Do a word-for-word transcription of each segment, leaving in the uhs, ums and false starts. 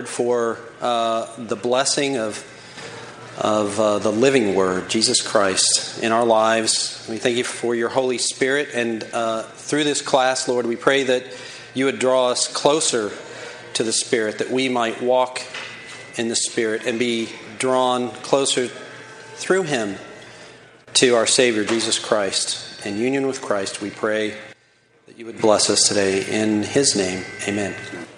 Lord, for uh, the blessing of of uh, the living Word, Jesus Christ, in our lives. We thank you for your Holy Spirit, and uh, through this class, Lord, we pray that you would draw us closer to the Spirit, that we might walk in the Spirit and be drawn closer through Him to our Savior, Jesus Christ. In union with Christ, we pray that you would bless us today. In His name, amen.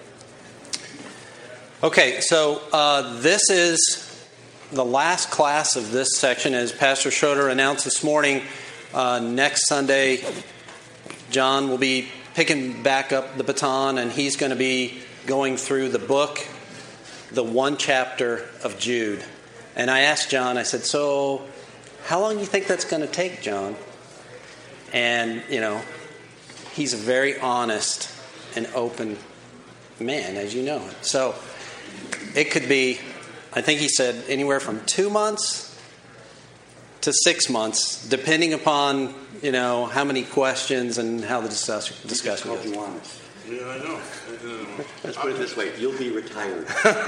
Okay, so uh, this is the last class of this section. As Pastor Schroeder announced this morning, uh, next Sunday, John will be picking back up the baton, and he's going to be going through the book, the one chapter of Jude. And I asked John, I said, so how long do you think that's going to take, John? And, you know, he's a very honest and open man, as you know. So it could be, I think he said, anywhere from two months to six months, depending upon, you know, how many questions and how the discussion discussion goes. You honest. Yeah, I know. Let's put it this way: you'll be retired.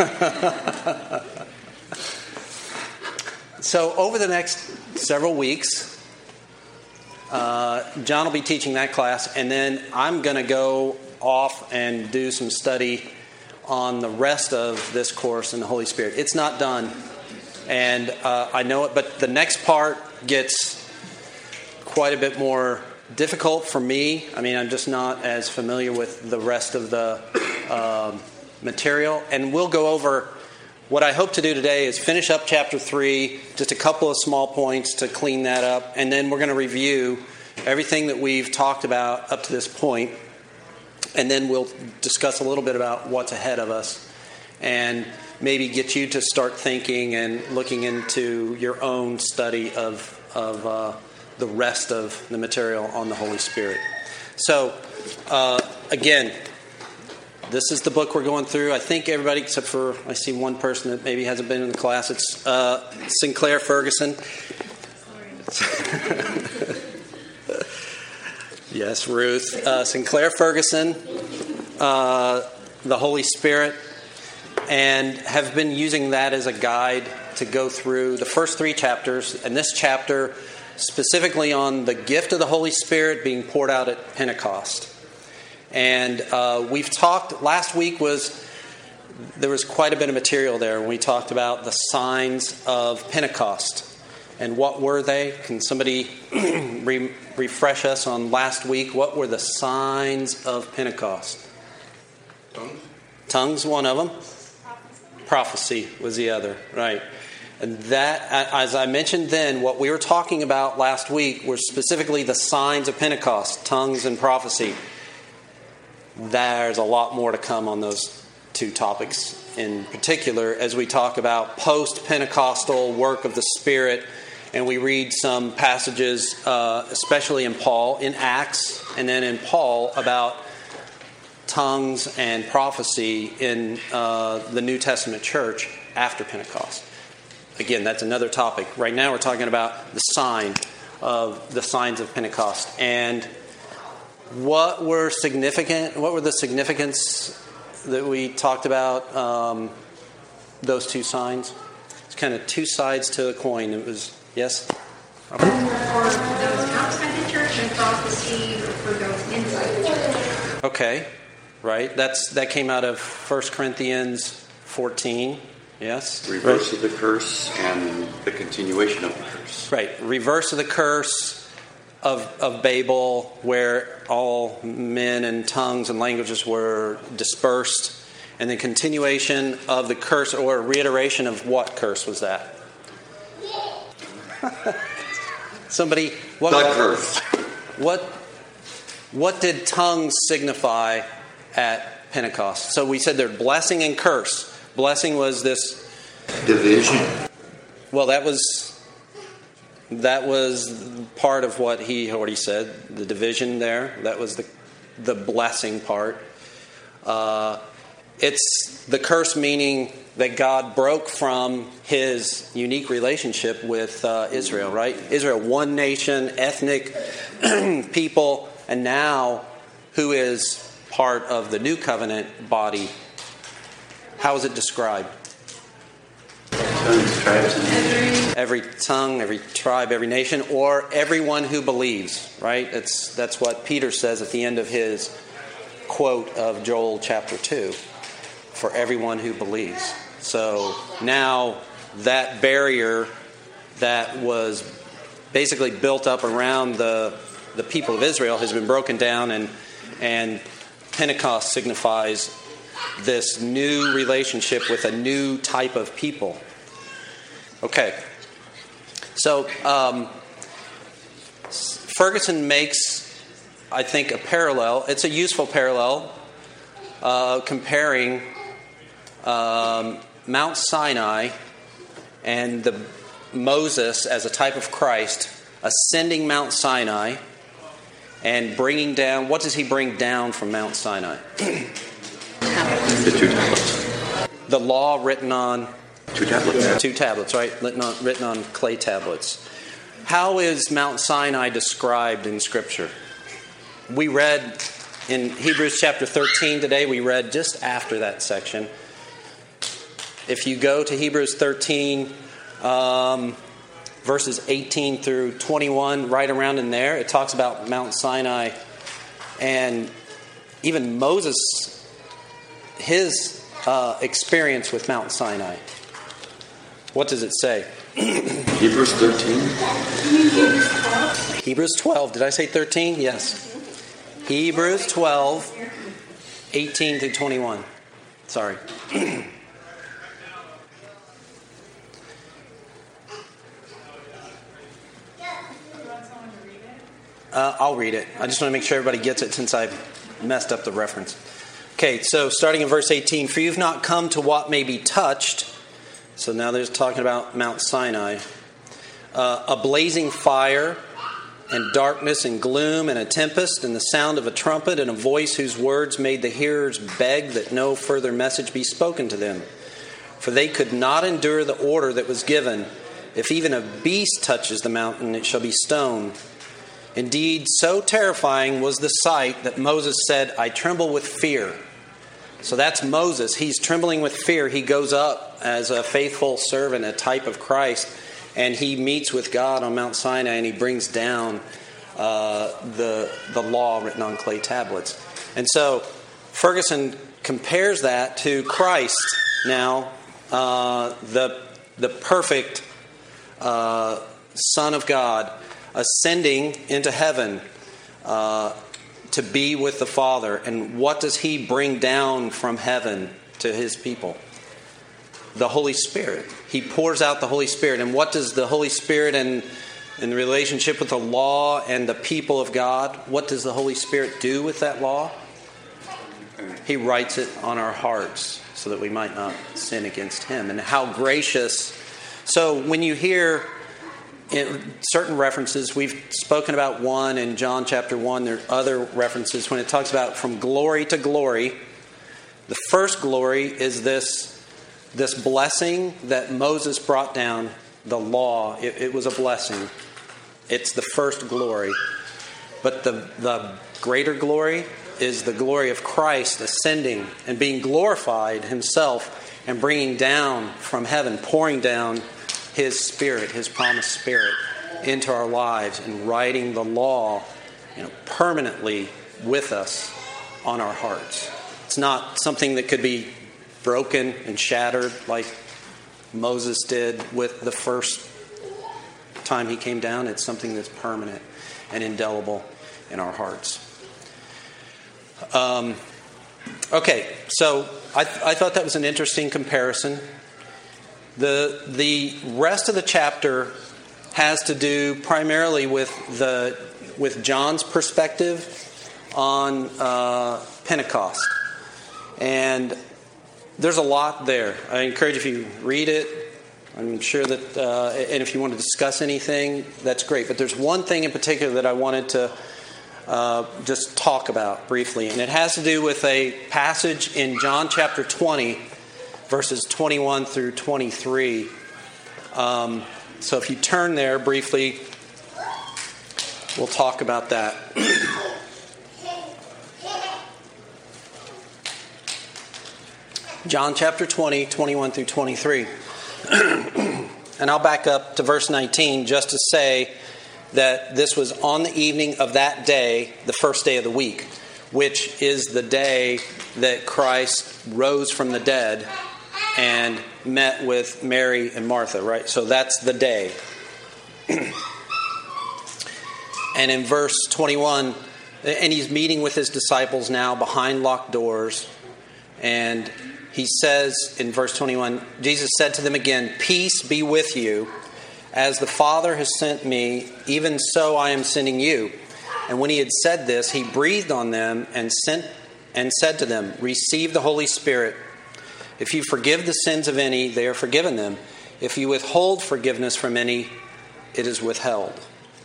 So over the next several weeks, uh, John will be teaching that class, and then I'm going to go off and do some study on the rest of this course in the Holy Spirit. It's not done, and uh, I know it, but the next part gets quite a bit more difficult for me. I mean, I'm just not as familiar with the rest of the uh, material, and we'll go over. What I hope to do today is finish up chapter three, just a couple of small points to clean that up, and then we're going to review everything that we've talked about up to this point. And then we'll discuss a little bit about what's ahead of us and maybe get you to start thinking and looking into your own study of, of uh, the rest of the material on the Holy Spirit. So, uh, again, this is the book we're going through. I think everybody, except for I see one person that maybe hasn't been in the class, it's uh, Sinclair Ferguson. Yes, Ruth. Uh, Sinclair Ferguson, uh, the Holy Spirit, and have been using that as a guide to go through the first three chapters, and this chapter specifically on the gift of the Holy Spirit being poured out at Pentecost. And uh, we've talked, last week was, there was quite a bit of material there when we talked about the signs of Pentecost. And what were they? Can somebody re- refresh us on last week? What were the signs of Pentecost? Tongues. Tongues, one of them. Prophecy was the other, right. And that, as I mentioned then, what we were talking about last week were specifically the signs of Pentecost, tongues and prophecy. There's a lot more to come on those two topics in particular as we talk about post-Pentecostal work of the Spirit. And we read some passages, uh, especially in Paul, in Acts, and then in Paul, about tongues and prophecy in uh, the New Testament church after Pentecost. Again, that's another topic. Right now we're talking about the sign of the signs of Pentecost. And what were significant? What were the significance that we talked about, um, those two signs? It's kind of two sides to a coin. It was... Yes? For those outside the church and prophecy for those inside the church. Okay, right. That's that came out of First Corinthians fourteen. Yes? Reverse right. of the curse and the continuation of the curse. Right. Reverse of the curse of, of Babel, where all men and tongues and languages were dispersed. And then continuation of the curse, or reiteration of what curse was that? Somebody, what, the curse. What, what did tongues signify at Pentecost? So we said they're blessing and curse. Blessing was this division. Well, that was that was part of what he already said. The division there. That was the the blessing part. Uh, it's the curse, meaning that God broke from His unique relationship with uh, Israel, right? Israel, one nation, ethnic people, and now who is part of the new covenant body How is it described? Tongues, tribes, and Every tongue, every tribe, every nation, or everyone who believes, right? That's, that's what Peter says at the end of his quote of Joel chapter two. For everyone who believes. So now that barrier that was basically built up around the the people of Israel has been broken down, and and Pentecost signifies this new relationship with a new type of people. Okay. So um, Ferguson makes, I think, a parallel. It's a useful parallel uh, comparing Um, Mount Sinai and the Moses as a type of Christ ascending Mount Sinai and bringing down. What does he bring down from Mount Sinai? the two tablets. The law written on Two tablets. two tablets, right? Written on, written on clay tablets. How is Mount Sinai described in Scripture? We read in Hebrews chapter thirteen today. We read just after that section. If you go to Hebrews thirteen, um, verses eighteen through twenty-one, right around in there, it talks about Mount Sinai and even Moses, his uh, experience with Mount Sinai. What does it say? Hebrews thirteen. Hebrews twelve. Did I say thirteen? Yes. Hebrews twelve, eighteen through twenty-one. Sorry. Uh, I'll read it. I just want to make sure everybody gets it since I've messed up the reference. Okay, so starting in verse eighteen. For you've not come to what may be touched. So now there's talking about Mount Sinai. Uh, a blazing fire and darkness and gloom and a tempest and the sound of a trumpet and a voice whose words made the hearers beg that no further message be spoken to them. For they could not endure the order that was given. If even a beast touches the mountain, it shall be stoned. Indeed, so terrifying was the sight that Moses said, I tremble with fear. So that's Moses. He's trembling with fear. He goes up as a faithful servant, a type of Christ, and he meets with God on Mount Sinai, and he brings down uh, the, the law written on clay tablets. And so Ferguson compares that to Christ now, uh, the, the perfect uh, Son of God, ascending into heaven uh, to be with the Father. And what does he bring down from heaven to his people? The Holy Spirit. He pours out the Holy Spirit. And what does the Holy Spirit and in the relationship with the law and the people of God, what does the Holy Spirit do with that law? He writes it on our hearts so that we might not sin against him. And how gracious. So when you hear in certain references, we've spoken about one in John chapter one. There are other references when it talks about from glory to glory. The first glory is this, this blessing that Moses brought down, the law. It, it was a blessing. It's the first glory. But the, the greater glory is the glory of Christ ascending and being glorified himself and bringing down from heaven, pouring down his Spirit, his promised Spirit, into our lives and writing the law, you know, permanently with us on our hearts. It's not something that could be broken and shattered like Moses did with the first time he came down. It's something that's permanent and indelible in our hearts. Um, okay, so I, I thought that was an interesting comparison. The the rest of the chapter has to do primarily with the with John's perspective on uh, Pentecost, and there's a lot there. I encourage if you read it. I'm sure that, uh, and if you want to discuss anything, that's great. But there's one thing in particular that I wanted to uh, just talk about briefly, and it has to do with a passage in John chapter twenty. Verses twenty-one through twenty-three. Um, so if you turn there briefly, we'll talk about that. John chapter twenty, twenty-one through twenty-three. And I'll back up to verse nineteen just to say that this was on the evening of that day, the first day of the week, which is the day that Christ rose from the dead and met with Mary and Martha, right? So that's the day. And in verse twenty-one, and he's meeting with his disciples now behind locked doors. And he says in verse twenty-one, Jesus said to them again, "Peace be with you. As the Father has sent me, even so I am sending you." And when he had said this, he breathed on them and sent and said to them, "Receive the Holy Spirit. If you forgive the sins of any, they are forgiven them. If you withhold forgiveness from any, it is withheld."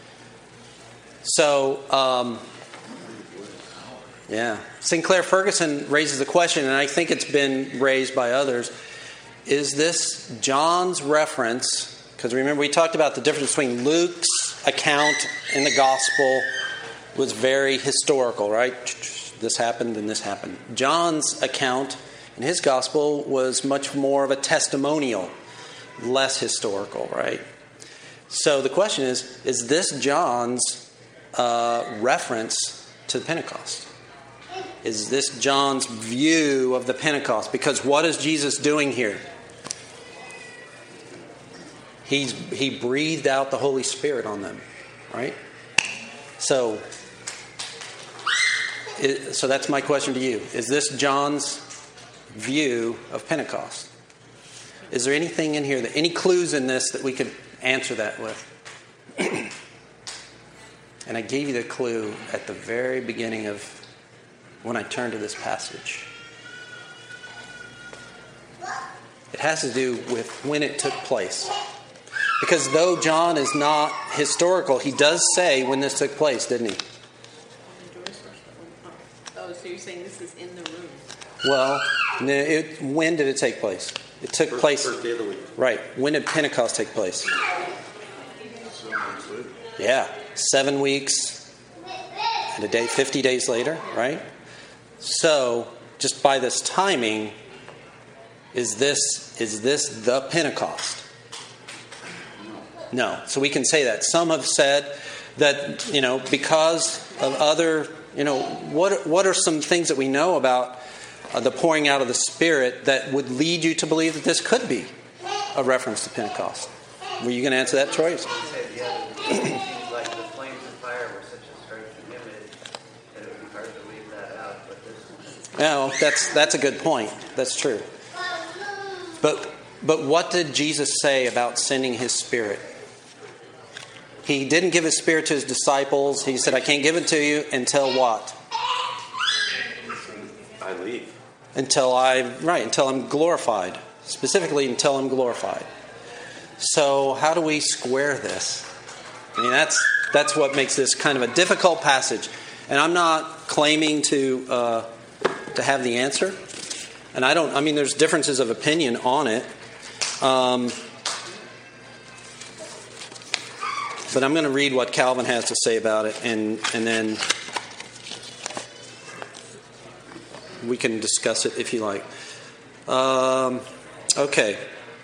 So, um, yeah. Sinclair Ferguson raises the question, and I think it's been raised by others. Is this John's reference? Because remember, we talked about the difference between Luke's account in the gospel was very historical, right? This happened and this happened. John's account in his gospel was much more of a testimonial, less historical, right? So the question is, is this John's uh, reference to Pentecost? Is this John's view of the Pentecost? Because what is Jesus doing here? He's, he breathed out the Holy Spirit on them, right? So, it, so that's my question to you. Is this John's view of Pentecost? Is there anything in here, that any clues in this that we could answer that with? And I gave you the clue at the very beginning of when I turned to this passage. It has to do with when it took place. Because though John is not historical, he does say when this took place, didn't he? Oh, so you're saying this is in the room? Well, no, it, when did it take place? It took First, place... First day of the week. Right. When did Pentecost take place? Yeah. Seven weeks and a day, fifty days later, right? So, just by this timing, is this is this the Pentecost? No. So we can say that. Some have said that, you know, because of other, you know, what what are some things that we know about uh, the pouring out of the Spirit that would lead you to believe that this could be a reference to Pentecost? Were you going to answer that, Troy? Like the flames of fire were such a striking image that it would be hard to leave that out. But this No, that's that's a good point. That's true. But but what did Jesus say about sending his Spirit? He didn't give his Spirit to his disciples. He said, "I can't give it to you until what? I leave. Until I right, until I'm glorified. Specifically, until I'm glorified." So how do we square this? I mean, that's that's what makes this kind of a difficult passage. And I'm not claiming to uh, to have the answer. And I don't. I mean, there's differences of opinion on it. Um, but I'm going to read what Calvin has to say about it, and and then we can discuss it if you like. Um, okay.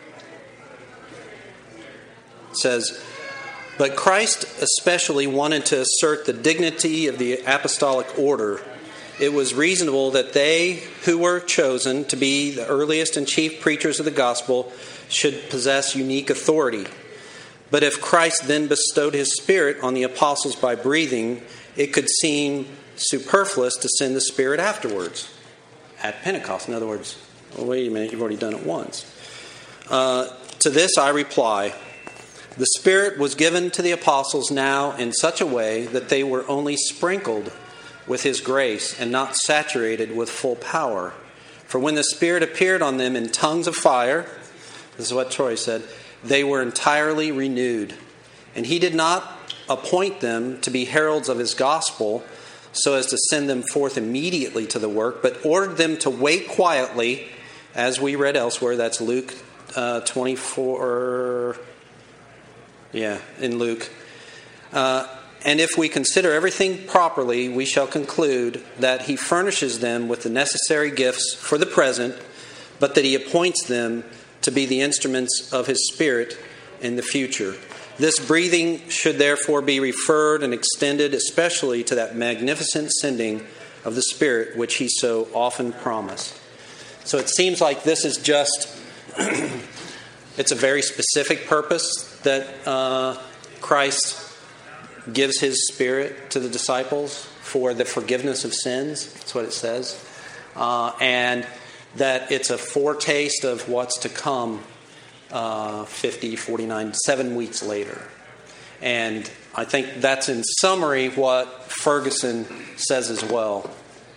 It says, "But Christ especially wanted to assert the dignity of the apostolic order. It was reasonable that they who were chosen to be the earliest and chief preachers of the gospel should possess unique authority. But if Christ then bestowed his Spirit on the apostles by breathing, it could seem superfluous to send the Spirit afterwards, at Pentecost." In other words, well, wait a minute, you've already done it once. Uh, to this I reply, the Spirit was given to the apostles now in such a way that they were only sprinkled with his grace and not saturated with full power. For when the Spirit appeared on them in tongues of fire, this is what Troy said, they were entirely renewed. And he did not appoint them to be heralds of his gospel so as to send them forth immediately to the work, but ordered them to wait quietly, as we read elsewhere. That's Luke uh, twenty-four... Yeah, in Luke. Uh, and if we consider everything properly, we shall conclude that he furnishes them with the necessary gifts for the present, but that he appoints them to be the instruments of his Spirit in the future. This breathing should therefore be referred and extended especially to that magnificent sending of the Spirit which he so often promised. So it seems like this is just, it's a very specific purpose that uh, Christ gives his Spirit to the disciples for the forgiveness of sins. That's what it says. Uh, and that it's a foretaste of what's to come uh, fifty, forty-nine, seven weeks later. And I think that's in summary what Ferguson says as well.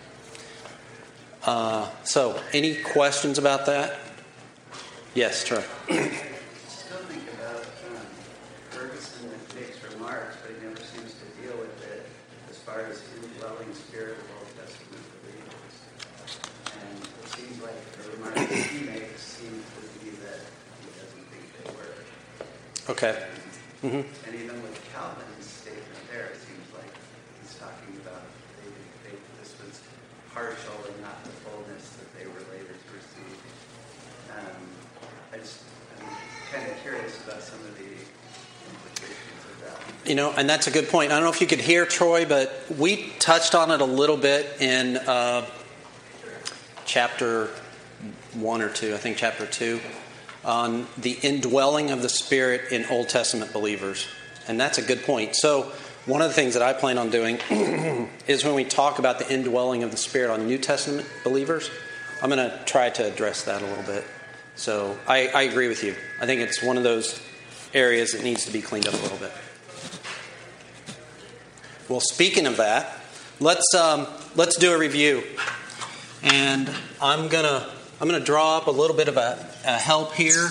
Uh, so, any questions about that? Yes, Troy. Still think about um, Ferguson that makes remarks, but he never seems to deal with it as far as indwelling spirit of Old Testament believers. And it seems like the remarks he makes seem to be that he doesn't think they were. Okay. And, Mm-hmm. and even with Calvin's statement there, it seems like he's talking about they, they, this was partial and not the fullness that they were later to receive. Um, I just, I'm kind of curious about some of the implications of that. You know, and that's a good point. I don't know if you could hear Troy, but we touched on it a little bit in uh, chapter one or two, I think chapter two, on the indwelling of the Spirit in Old Testament believers. And that's a good point. So one of the things that I plan on doing is when we talk about the indwelling of the Spirit on New Testament believers, I'm going to try to address that a little bit. So I, I agree with you. I think it's one of those areas that needs to be cleaned up a little bit. Well, speaking of that, let's um, let's do a review. And I'm gonna I'm gonna draw up a little bit of a, a help here.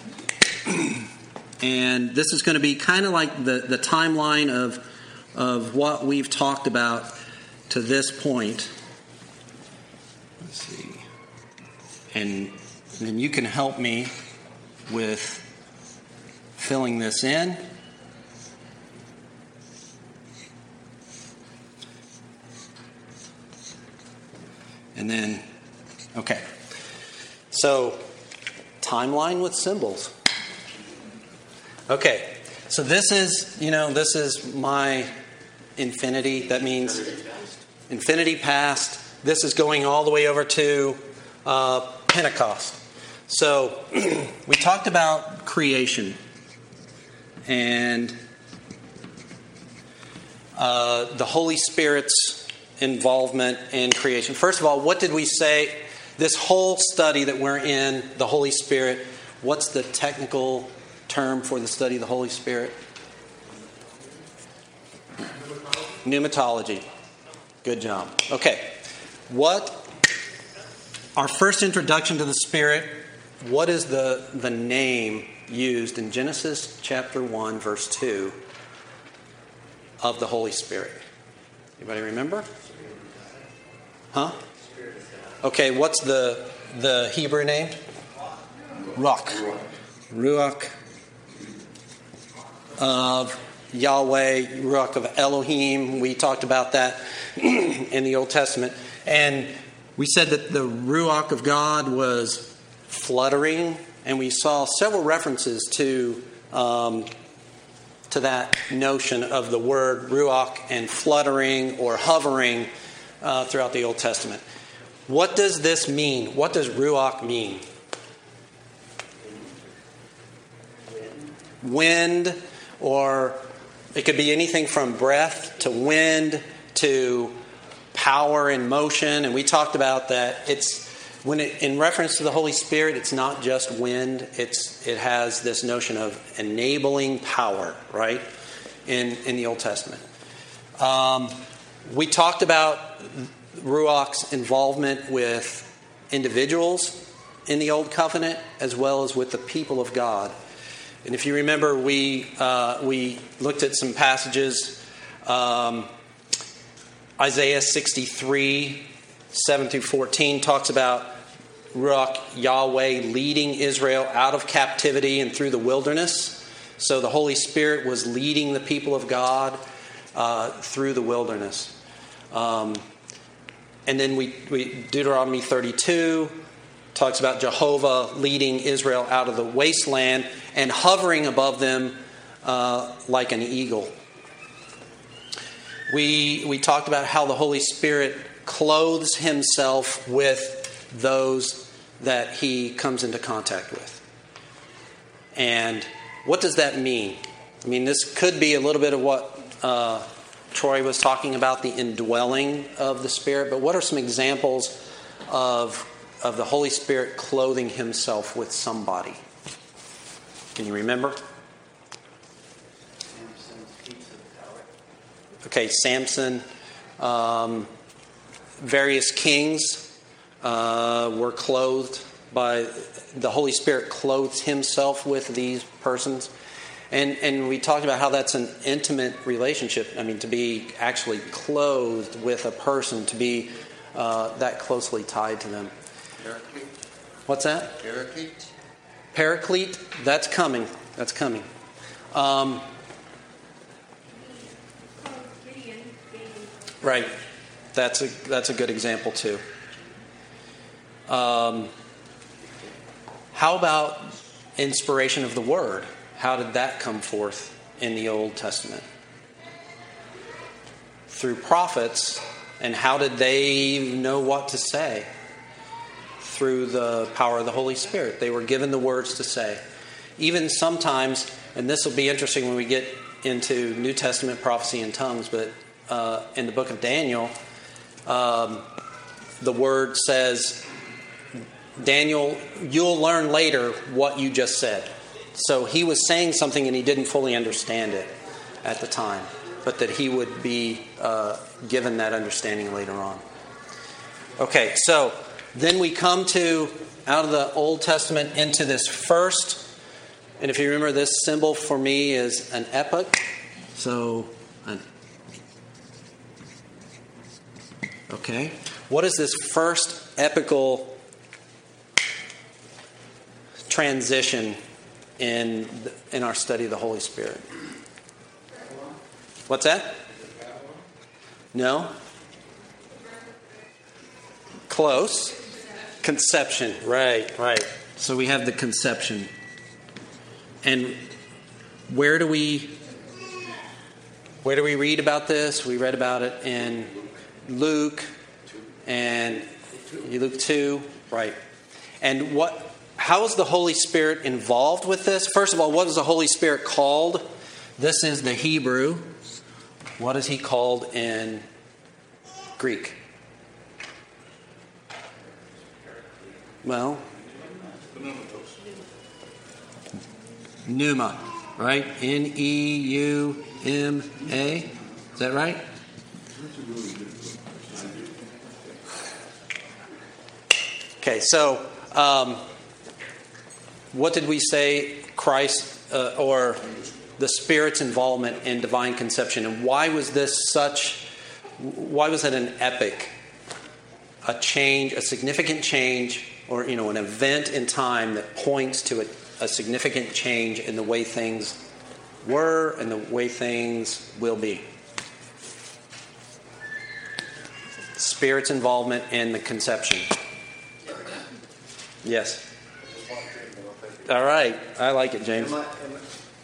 And this is going to be kind of like the, the timeline of of what we've talked about to this point. Let's see. And then you can help me with filling this in. And then, okay. So, timeline with symbols. Okay, so this is, you know, this is my infinity. That means infinity past. This is going all the way over to uh, Pentecost. So we talked about creation and uh, the Holy Spirit's involvement in creation. First of all, what did we say? This whole study that we're in, the Holy Spirit, what's the technical term for the study of the Holy Spirit? Pneumatology. Good job. Okay. What, our first introduction to the Spirit, what is the, the name used in Genesis chapter one, verse two of the Holy Spirit? Anybody remember? Huh? Okay, what's the the Hebrew name? Ruach. Ruach of Yahweh, Ruach of Elohim. We talked about that in the Old Testament. And we said that the Ruach of God was fluttering, and we saw several references to um, to that notion of the word Ruach and fluttering or hovering uh, throughout the Old Testament. What does this mean? What does Ruach mean? Wind, or it could be anything from breath to wind to power and motion. And we talked about that. It's when it, in reference to the Holy Spirit, it's not just wind. It's it has this notion of enabling power, right? In in the Old Testament, um, we talked about Ruach's involvement with individuals in the Old Covenant as well as with the people of God. And if you remember, we uh, we looked at some passages. Um, Isaiah sixty-three, seven through fourteen talks about Ruach Yahweh leading Israel out of captivity and through the wilderness. So the Holy Spirit was leading the people of God uh, through the wilderness. Um, and then we, we Deuteronomy thirty-two talks about Jehovah leading Israel out of the wasteland and hovering above them uh, like an eagle. We we talked about how the Holy Spirit clothes himself with those that he comes into contact with. And what does that mean? I mean, this could be a little bit of what uh, Troy was talking about, the indwelling of the Spirit. But what are some examples of, of the Holy Spirit clothing himself with somebody? Can you remember? Samson's piece of power. Okay, Samson. Um, various kings uh, were clothed by... The Holy Spirit clothes himself with these persons. And and we talked about how that's an intimate relationship. I mean, to be actually clothed with a person, to be uh, that closely tied to them. Paraclete. What's that? Paraclete. Paraclete? That's coming. That's coming. Um, Gideon gave right. That's a that's a good example too. Um, how about inspiration of the Word? How did that come forth in the Old Testament? Through prophets. And how did they know what to say? Through the power of the Holy Spirit. They were given the words to say. Even sometimes, and this will be interesting when we get into New Testament prophecy in tongues, but uh, in the book of Daniel, um, the word says, Daniel, you'll learn later what you just said. So he was saying something and he didn't fully understand it at the time, but that he would be uh, given that understanding later on. Okay, so then we come to, out of the Old Testament, into this first, and if you remember, this symbol for me is an epoch. So, an, okay, what is this first epical transition in in our study of the Holy Spirit? What's that? No? Close. Conception. Right, right. So we have the conception. And where do we where do we read about this? We read about it in Luke and Luke two, right. And what how is the Holy Spirit involved with this? First of all, what is the Holy Spirit called? This is the Hebrew. What is he called in Greek? Well, pneuma, right? N E U M A. Is that right? Okay, so um, what did we say Christ uh, or the Spirit's involvement in divine conception, and why was this such, why was it an epic, a change, a significant change, or you know, an event in time that points to a, a significant change in the way things were and the way things will be? Spirit's involvement in the conception. Yes. All right. I like it, James. Am I, am I,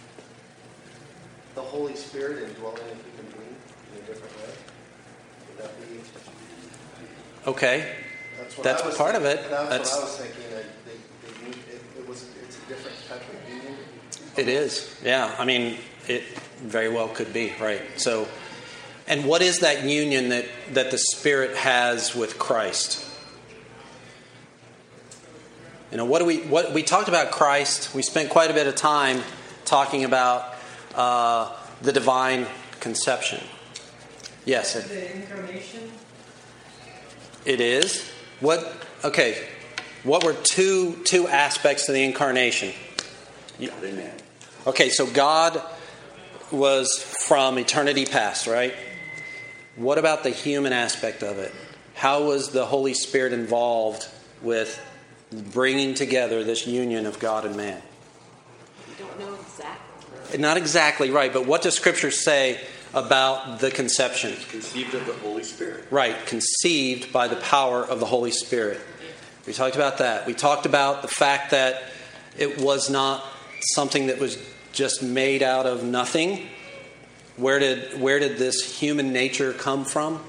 the Holy Spirit indwelling a human being in a different way? Would that be? Okay. That's, what That's I was part thinking. of it. That's, That's what I was thinking. That they, they need, it, it was, it's a different type of union. It is. Yeah. I mean, it very well could be, right? So, and what is that union that, that the Spirit has with Christ? You know, what do we what we talked about Christ? We spent quite a bit of time talking about uh, the divine conception. Yes, it, The incarnation. it is. What? Okay. What were two two aspects to the incarnation? God and man. Okay, so God was from eternity past, right? What about the human aspect of it? How was the Holy Spirit involved with bringing together this union of God and man? We don't know exactly. Not exactly right, but what does Scripture say about the conception? Conceived of the Holy Spirit. Right, conceived by the power of the Holy Spirit. We talked about that. We talked about the fact that it was not something that was just made out of nothing. Where did where did this human nature come from?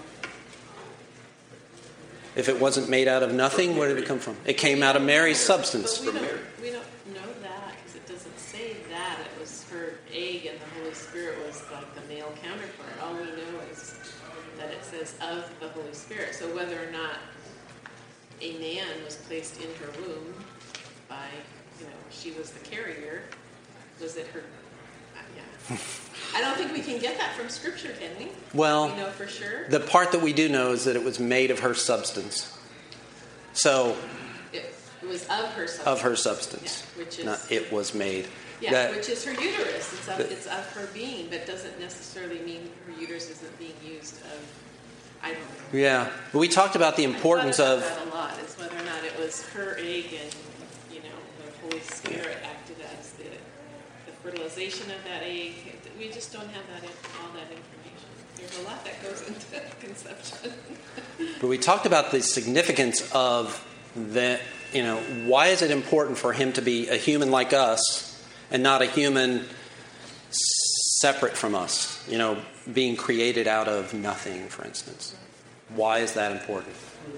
If it wasn't made out of nothing, where did it come from? It came out of Mary's substance. But we don't, we don't know that because it doesn't say that. It was her egg and the Holy Spirit was like the male counterpart. All we know is that it says of the Holy Spirit. So whether or not a man was placed in her womb by, you know, she was the carrier, was it her? Uh, yeah. I don't think we can get that from Scripture, can we? Well, we know for sure. The part that we do know is that it was made of her substance. So, it, it was of her substance. Of her substance. Yeah, which is not it was made. Yeah, that, which is her uterus. It's of, that, it's of her being, but doesn't necessarily mean her uterus isn't being used of. I don't know. Yeah, but we talked about the importance I thought of about that a lot. Is whether or not it was her egg and you know the Holy Spirit yeah. acted as the the fertilization of that egg. We just don't have that all that information. There's a lot that goes into conception. But we talked about the significance of the, you know, why is it important for him to be a human like us and not a human separate from us? You know, being created out of nothing, for instance. Why is that important?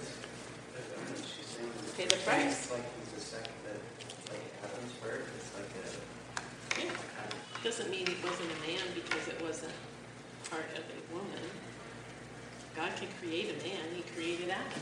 Pay the price. Doesn't mean it wasn't a man because it wasn't part of a woman. God can create a man. He created Adam.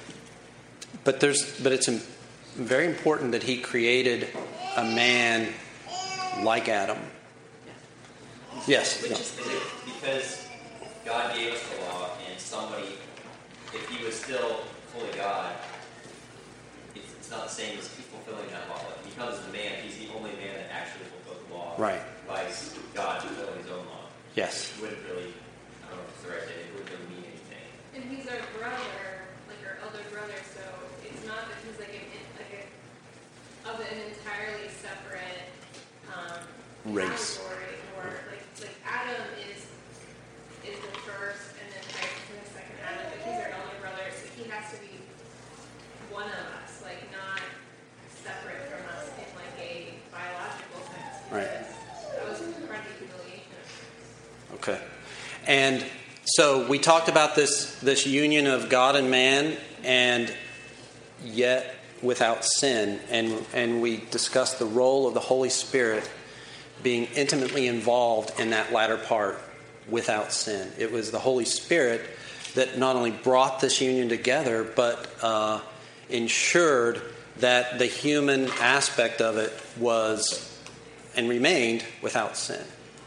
But there's, but it's very important that he created a man like Adam. Yeah. Yes. Which no. is because God gave us the law, and somebody, if he was still fully God, it's, it's not the same as fulfilling that law. If he becomes a man, he's the only man that actually fulfilled the law. Right. By God fulfilling his own law. Yes. It wouldn't really, I don't know if it's the right thing, it wouldn't really mean anything. And he's our brother, like our elder brother, so it's not that he's like, an, like a, of an entirely separate um, race. category, or like, like Adam is is the first, and then Christ is the second Adam, but he's our elder brother, so he has to be one of us, like not separate from us in like a biological sense. Right. That was part of the humiliation. Okay. And so we talked about this this union of God and man, and yet without sin, and and we discussed the role of the Holy Spirit being intimately involved in that latter part without sin. It was the Holy Spirit that not only brought this union together, but uh, ensured that the human aspect of it was and remained without sin.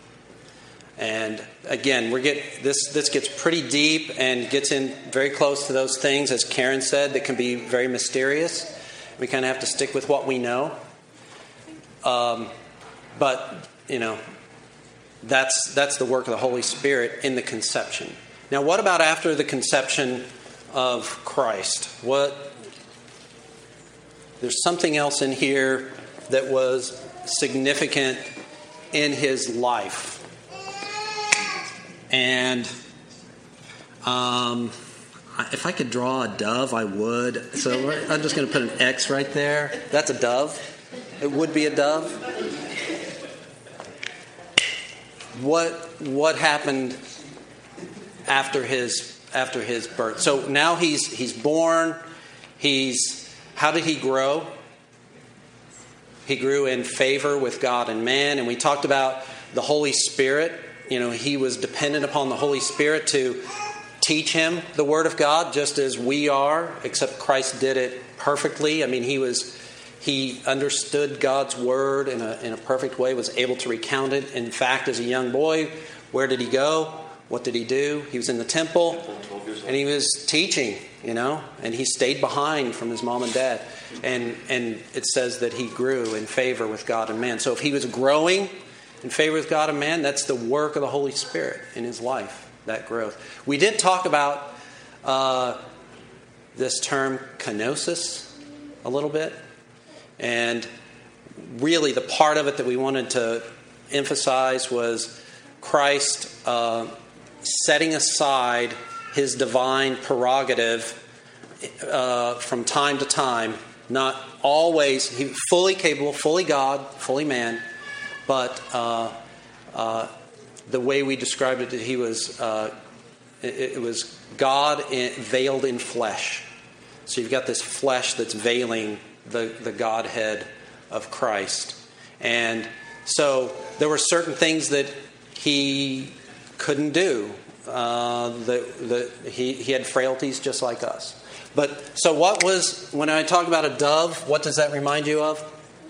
And again, we get this this gets pretty deep and gets in very close to those things, as Karen said, that can be very mysterious. We kind of have to stick with what we know. Um, but, you know, that's that's the work of the Holy Spirit in the conception. Now, what about after the conception of Christ? What? There's something else in here that was significant in his life. And um, if I could draw a dove, I would. So I'm just going to put an X right there. That's a dove. It would be a dove. What what happened after his after his birth? So now he's he's born. He's how did he grow? He grew in favor with God and man, and we talked about the Holy Spirit. You know, he was dependent upon the Holy Spirit to teach him the Word of God, just as we are, except Christ did it perfectly. I mean, he was he understood God's Word in a in a perfect way, was able to recount it. In fact, as a young boy, where did he go? What did he do? He was in the temple, and he was teaching, you know, and he stayed behind from his mom and dad. And and it says that he grew in favor with God and man. So if he was growing in favor with God and man, that's the work of the Holy Spirit in his life, that growth. We did talk about uh, this term kenosis a little bit. And really the part of it that we wanted to emphasize was Christ uh, setting aside his divine prerogative uh, from time to time, not always, he fully capable, fully God, fully man, but uh, uh, the way we described it, he was uh, it, it was God in, veiled in flesh. So you've got this flesh that's veiling the, the Godhead of Christ. And so there were certain things that he couldn't do. Uh, the, the, he, he had frailties just like us. But so what was, when I talk about a dove, what does that remind you of?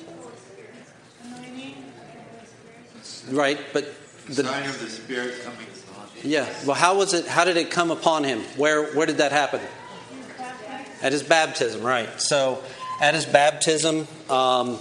Right, but the sign of the Spirit coming upon him. Yeah. Well, how was it? How did it come upon him? Where where did that happen? At his baptism, right? So, at his baptism, um,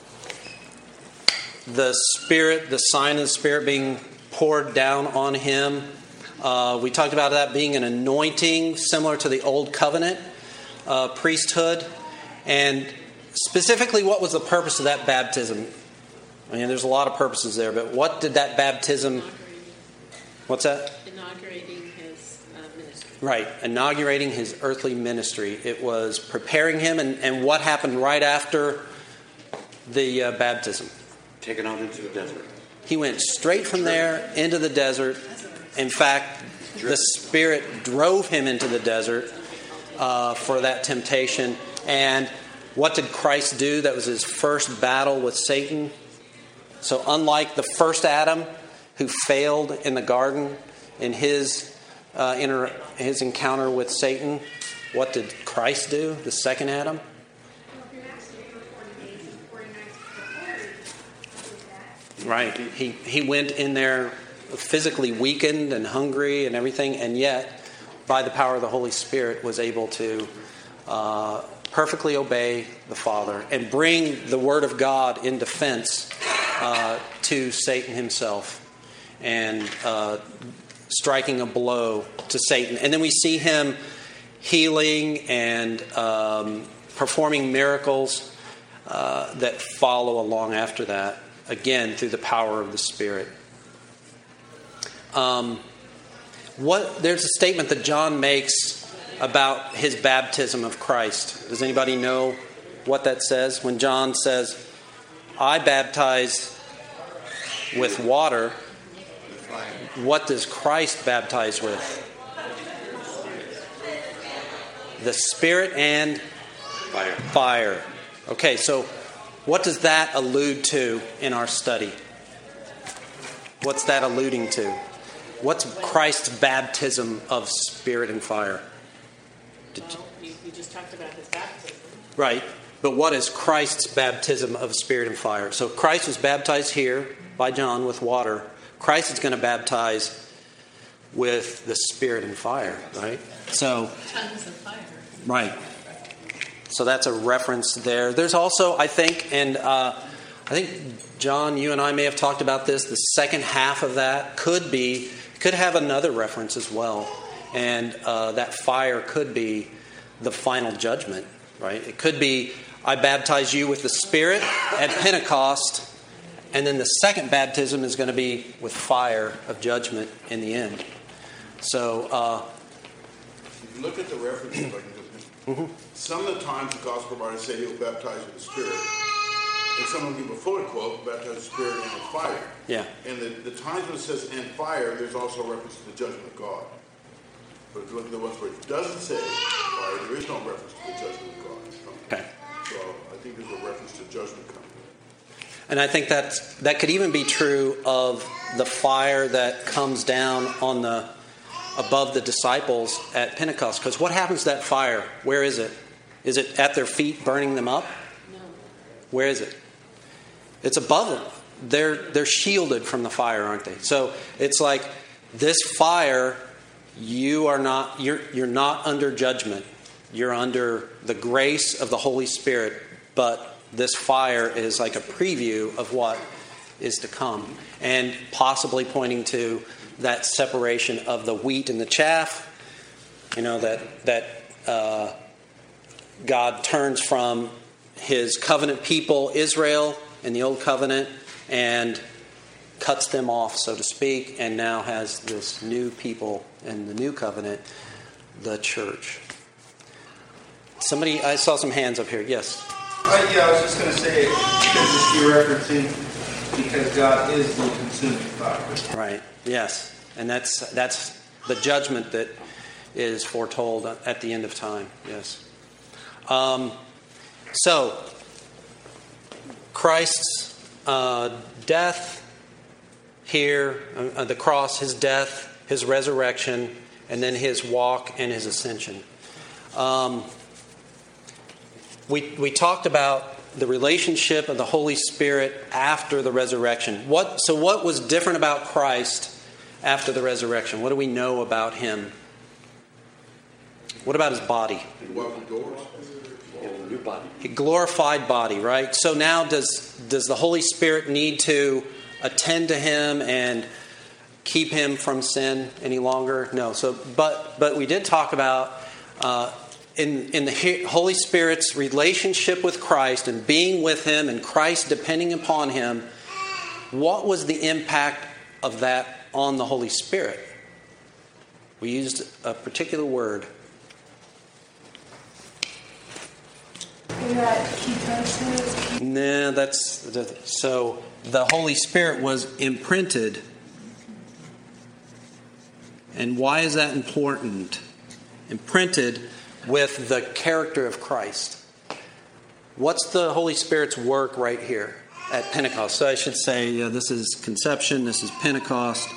the Spirit, the sign of the Spirit being poured down on him. Uh, we talked about that being an anointing similar to the Old Covenant uh, priesthood, and specifically, what was the purpose of that baptism? I mean, there's a lot of purposes there, but what did that baptism... What's that? Inaugurating his uh, ministry. Right, inaugurating his earthly ministry. It was preparing him, and, and what happened right after the uh, baptism? Taken out into the desert. He went straight from there into the desert. In fact, the Spirit drove him into the desert uh, for that temptation. And what did Christ do? That was his first battle with Satan. So unlike the first Adam, who failed in the garden in his uh, inter- his encounter with Satan, what did Christ do, the second Adam? Right. He he went in there physically weakened and hungry and everything, and yet, by the power of the Holy Spirit, was able to uh, perfectly obey the Father and bring the Word of God in defense uh, to Satan himself, and uh, striking a blow to Satan. And then we see him healing and um, performing miracles uh, that follow along after that, again, through the power of the Spirit. Um, what there's a statement that John makes about his baptism of Christ. Does anybody know what that says? When John says, I baptize with water, what does Christ baptize with? The Spirit and Fire. Fire. Okay, so what does that allude to in our study? What's that alluding to? What's Christ's baptism of Spirit and fire? Well, you, you just talked about his baptism. Right, but what is Christ's baptism of Spirit and fire? So Christ was baptized here by John with water. Christ is going to baptize with the Spirit and fire, right? So Tongues of fire. Right. So that's a reference there. There's also, I think, and uh, I think, John, you and I may have talked about this, the second half of that could be, could have another reference as well. And uh, that fire could be the final judgment, right? It could be, I baptize you with the Spirit at Pentecost, and then the second baptism is going to be with fire of judgment in the end. So, uh, if you look at the references, I can just Mm-hmm. Some of the times the gospel writers say he'll baptize with the Spirit, and some of the people fully quote baptize with the Spirit and with fire. Yeah. And the, the times when it says and fire, there's also a reference to the judgment of God. But if you look at the ones where it doesn't say fire, there is no reference to the judgment of God. Okay. So I think there's a reference to judgment coming. And I think that that could even be true of the fire that comes down on the above the disciples at Pentecost. Because what happens to that fire? Where is it? Is it at their feet burning them up? No. Where is it? It's above them. They're they're shielded from the fire, aren't they? So it's like this fire, you are not you're you're not under judgment. You're under the grace of the Holy Spirit, but this fire is like a preview of what is to come, and possibly pointing to that separation of the wheat and the chaff. You know, that that uh, God turns from his covenant people, Israel, in the old covenant, and cuts them off, so to speak, and now has this new people in the new covenant, the church. Somebody, I saw some hands up here. Yes. Uh, yeah, I was just going to say, because you're referencing, because God is the consuming fire. Right. Yes. And that's that's the judgment that is foretold at the end of time. Yes. Um, so, Christ's uh, death here, uh, the cross, his death, his resurrection, and then his walk and his ascension. Um, we we talked about the relationship of the Holy Spirit after the resurrection. What so what was different about Christ after the resurrection? What do we know about him? What about his body? New body. A glorified body, right? So now does does the Holy Spirit need to attend to him and keep him from sin any longer? No. So, but but we did talk about uh, in in the Holy Spirit's relationship with Christ and being with him and Christ depending upon him. What was the impact of that on the Holy Spirit? We used a particular word. No, that's the, so the Holy Spirit was imprinted. And why is that important? Imprinted with the character of Christ. What's the Holy Spirit's work right here at Pentecost? So I should say uh, this is conception, this is Pentecost.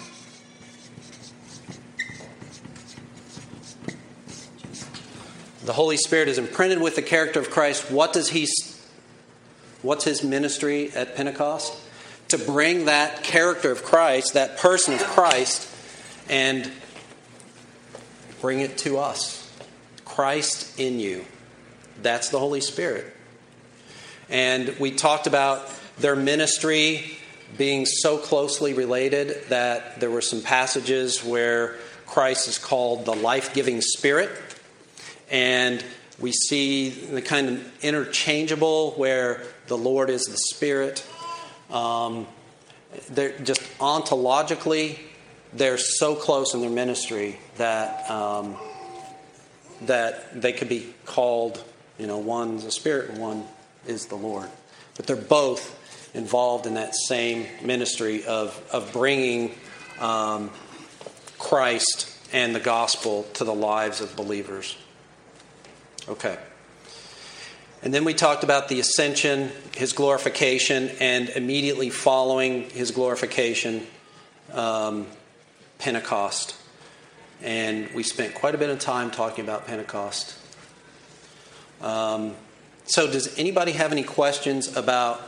The Holy Spirit is imprinted with the character of Christ. What does he? What's his ministry at Pentecost? To bring that character of Christ, that person of Christ, and bring it to us. Christ in you. That's the Holy Spirit. And we talked about their ministry being so closely related that there were some passages where Christ is called the life-giving Spirit. And we see the kind of interchangeable where the Lord is the Spirit. Um, they're just ontologically, they're so close in their ministry that um, that they could be called, you know, one's the Spirit and one is the Lord. But they're both involved in that same ministry of of bringing um, Christ and the gospel to the lives of believers. Okay. And then we talked about the ascension, his glorification, and immediately following his glorification, um, Pentecost. And we spent quite a bit of time talking about Pentecost. Um, so does anybody have any questions about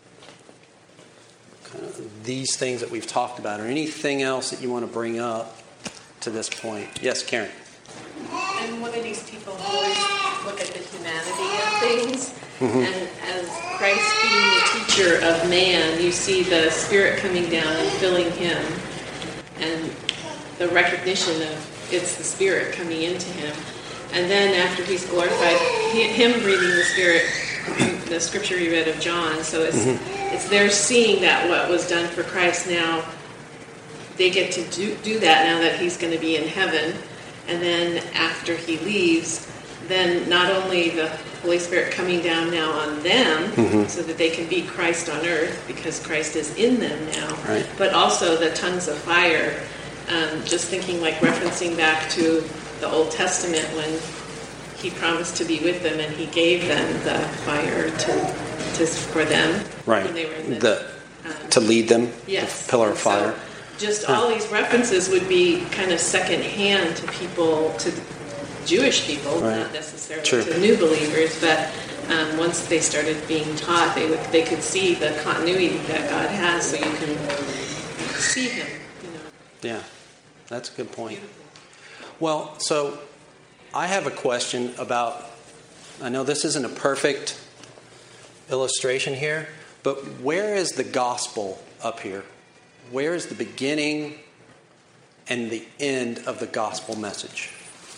kind of these things that we've talked about, or anything else that you want to bring up to this point? Yes, Karen. And one of these people always look at the humanity of things. Mm-hmm. And as Christ being the teacher of man, you see the Spirit coming down and filling him. And the recognition of it's the Spirit coming into him. And then after he's glorified, he, him breathing the Spirit, the scripture you read of John. So it's, mm-hmm. it's they're seeing that what was done for Christ now, they get to do, do that now that he's going to be in heaven. And then after he leaves, then not only the Holy Spirit coming down now on them, mm-hmm. so that they can be Christ on earth because Christ is in them now, right. but also the tongues of fire. Um, just thinking, like referencing back to the Old Testament when he promised to be with them and he gave them the fire to, to for them right. when they were in the, the um, to lead them, yes. the pillar of fire. So just all these references would be kind of second hand to people, to Jewish people, right. not necessarily True. to new believers, but um, once they started being taught, they would they could see the continuity that God has, so you can see Him. You know. Yeah, that's a good point. Well, so I have a question about. I know this isn't a perfect illustration here, but where is the gospel up here? Where is the beginning and the end of the gospel message?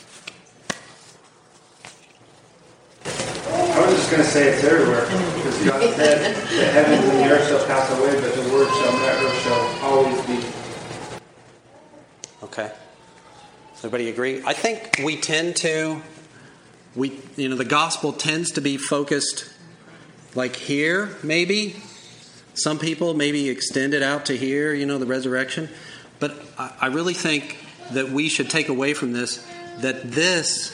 I was just going to say it's everywhere. Because God said, the heavens and the earth shall pass away, but the word shall never, shall always be. Okay. Does everybody agree? I think we tend to we, you know, the gospel tends to be focused like here, maybe. Some people maybe extend it out to here, you know, the resurrection. But I, I really think that we should take away from this that this,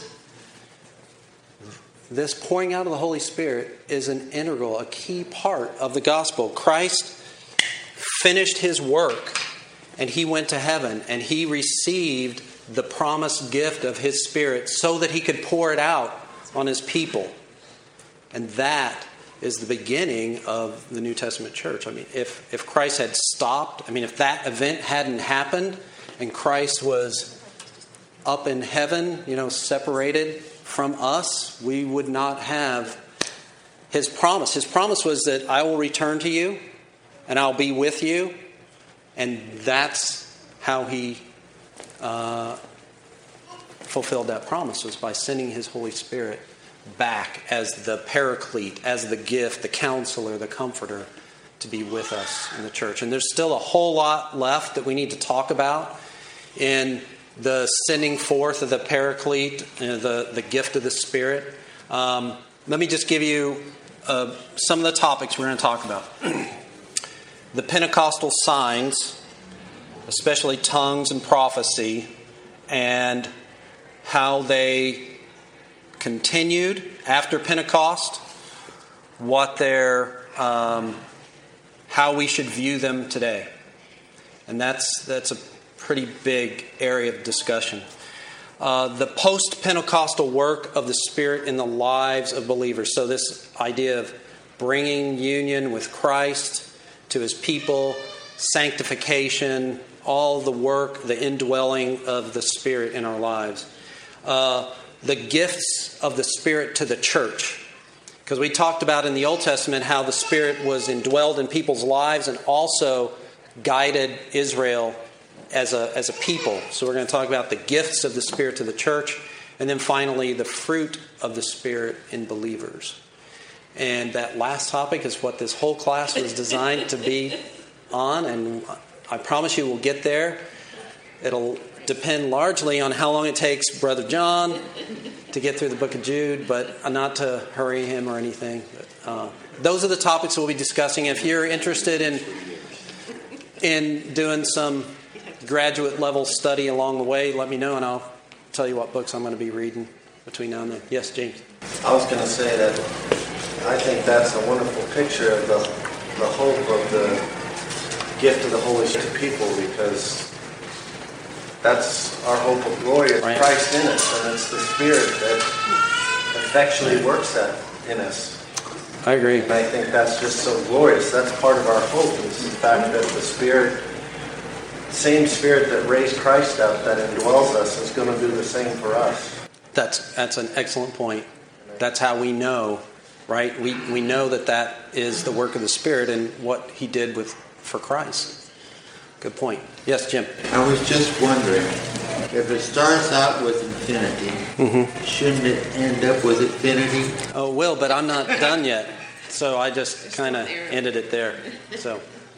this pouring out of the Holy Spirit is an integral, a key part of the gospel. Christ finished his work and he went to heaven and he received the promised gift of his Spirit so that he could pour it out on his people. And that is the beginning of the New Testament church. I mean, if, if Christ had stopped, I mean, if that event hadn't happened and Christ was up in heaven, you know, separated from us, we would not have his promise. His promise was that I will return to you and I'll be with you. And that's how he uh, fulfilled that promise, was by sending his Holy Spirit back as the paraclete, as the gift, the counselor, the comforter, to be with us in the church. And there's still a whole lot left that we need to talk about in the sending forth of the paraclete, you know, the, the gift of the Spirit. Um, let me just give you uh, some of the topics we're going to talk about. The Pentecostal signs, especially tongues and prophecy, and how they continued after Pentecost, what they're, um, how we should view them today, and that's that's a pretty big area of discussion. Uh, the post-Pentecostal work of the Spirit in the lives of believers. So this idea of bringing union with Christ to his people, sanctification, all the work, the indwelling of the Spirit in our lives. Uh, the gifts of the Spirit to the church. Because we talked about in the Old Testament how the Spirit was indwelled in people's lives and also guided Israel as a, as a people. So we're going to talk about the gifts of the Spirit to the church. And then finally, the fruit of the Spirit in believers. And that last topic is what this whole class was designed to be on. And I promise you we'll get there. It'll depend largely on how long it takes Brother John to get through the book of Jude, but not to hurry him or anything. But, uh, those are the topics we'll be discussing. If you're interested in in doing some graduate level study along the way, let me know and I'll tell you what books I'm going to be reading between now and then. Yes, James? I was going to say that I think that's a wonderful picture of the, the hope of the gift of the Holy Spirit to people, because that's our hope of glory is right. Christ in us, and it's the Spirit that effectually works that in us. I agree. And I think that's just so glorious. That's part of our hope, is the fact that the Spirit, same Spirit that raised Christ up, that indwells us, is going to do the same for us. That's that's an excellent point. That's how we know, right? We we know that that is the work of the Spirit and what He did with for Christ. Good point. Yes, Jim. I was just wondering, if it starts out with infinity, mm-hmm. shouldn't it end up with infinity? Oh, it will, but I'm not done yet. So I just kind of ended it there. So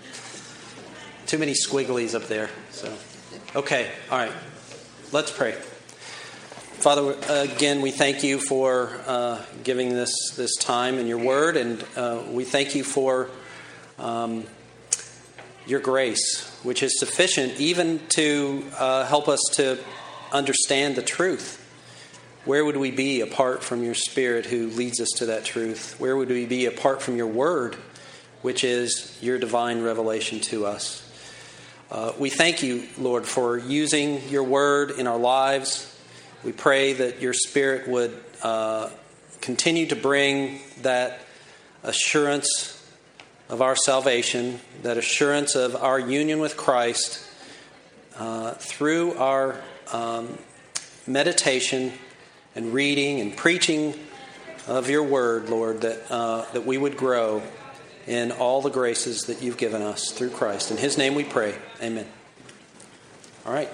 too many squigglies up there. So okay, all right. Let's pray. Father, again, we thank you for uh, giving this this time in your word, and uh, we thank you for um, your grace, which is sufficient even to uh, help us to understand the truth. Where would we be apart from your Spirit who leads us to that truth? Where would we be apart from your word, which is your divine revelation to us? Uh, we thank you, Lord, for using your word in our lives. We pray that your Spirit would uh, continue to bring that assurance of our salvation, that assurance of our union with Christ uh, through our um, meditation and reading and preaching of your word, Lord, that uh, that we would grow in all the graces that you've given us through Christ. In his name we pray. Amen. All right.